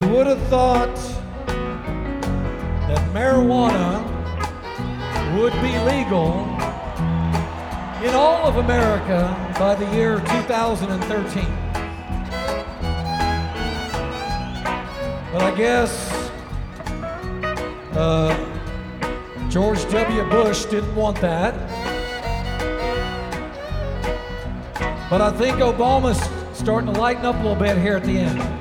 would have thought that marijuana would be legal in all of America by the year 2013. But I guess George W. Bush didn't want that. But I think Obama's starting to lighten up a little bit here at the end.